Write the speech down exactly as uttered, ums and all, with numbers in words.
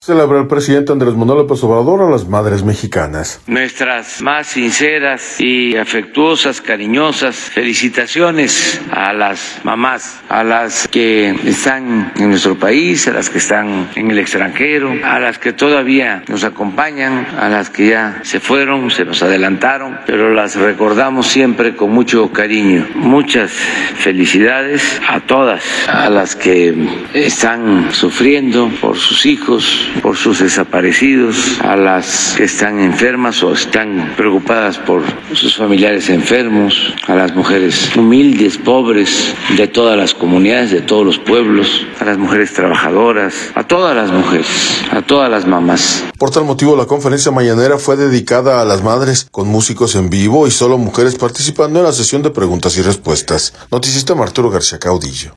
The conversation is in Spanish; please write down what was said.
Celebra el presidente Andrés Manuel López Obrador a las madres mexicanas. Nuestras más sinceras y afectuosas, cariñosas felicitaciones a las mamás, a las que están en nuestro país, a las que están en el extranjero, a las que todavía nos acompañan, a las que ya se fueron, se nos adelantaron, pero las recordamos siempre con mucho cariño. Muchas felicidades a todas, a las que están sufriendo por sus hijos, por sus desaparecidos, a las que están enfermas o están preocupadas por sus familiares enfermos, a las mujeres humildes, pobres, de todas las comunidades, de todos los pueblos, a las mujeres trabajadoras, a todas las mujeres, a todas las mamás. Por tal motivo, la conferencia mañanera fue dedicada a las madres, con músicos en vivo y solo mujeres participando en la sesión de preguntas y respuestas. Noticista Arturo García Caudillo.